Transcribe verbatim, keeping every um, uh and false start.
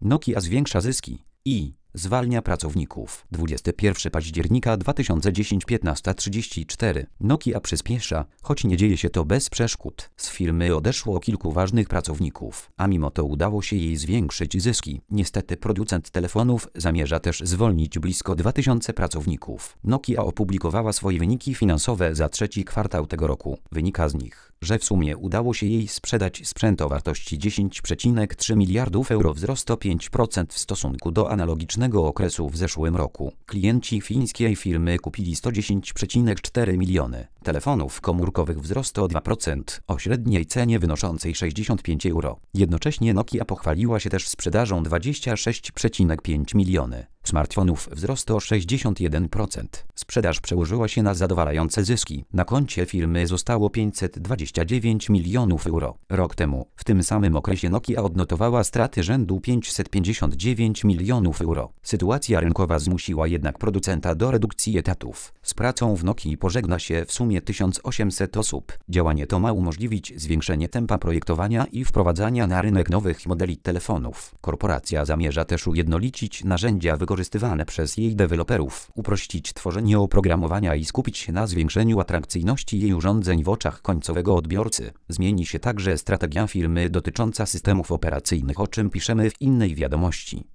Nokia zwiększa zyski i zwalnia pracowników. dwudziestego pierwszego października dwa tysiące dziesiątego piętnasta trzydzieści cztery. Nokia przyspiesza, choć nie dzieje się to bez przeszkód. Z firmy odeszło kilku ważnych pracowników, a mimo to udało się jej zwiększyć zyski. Niestety producent telefonów zamierza też zwolnić blisko dwa tysiące pracowników. Nokia opublikowała swoje wyniki finansowe za trzeci kwartał tego roku. Wynika z nich, że w sumie udało się jej sprzedać sprzęt o wartości dziesięć przecinek trzy miliardów euro, wzrost o pięć procent w stosunku do analogicznego okresu w zeszłym roku. Klienci fińskiej firmy kupili sto dziesięć przecinek cztery miliony telefonów komórkowych, wzrost o dwa procent o średniej cenie wynoszącej sześćdziesiąt pięć euro. Jednocześnie Nokia pochwaliła się też sprzedażą dwadzieścia sześć przecinek pięć miliony smartfonów, wzrost o sześćdziesiąt jeden procent. Sprzedaż przełożyła się na zadowalające zyski. Na koncie firmy zostało pięćset dwadzieścia dziewięć milionów euro. Rok temu, w tym samym okresie, Nokia odnotowała straty rzędu pięćset pięćdziesiąt dziewięć milionów euro. Sytuacja rynkowa zmusiła jednak producenta do redukcji etatów. Z pracą w Nokii pożegna się w sumie tysiąc osiemset osób. Działanie to ma umożliwić zwiększenie tempa projektowania i wprowadzania na rynek nowych modeli telefonów. Korporacja zamierza też ujednolicić narzędzia wykorzystywane przez jej deweloperów, uprościć tworzenie oprogramowania i skupić się na zwiększeniu atrakcyjności jej urządzeń w oczach końcowego odbiorcy. Zmieni się także strategia firmy dotycząca systemów operacyjnych, o czym piszemy w innej wiadomości.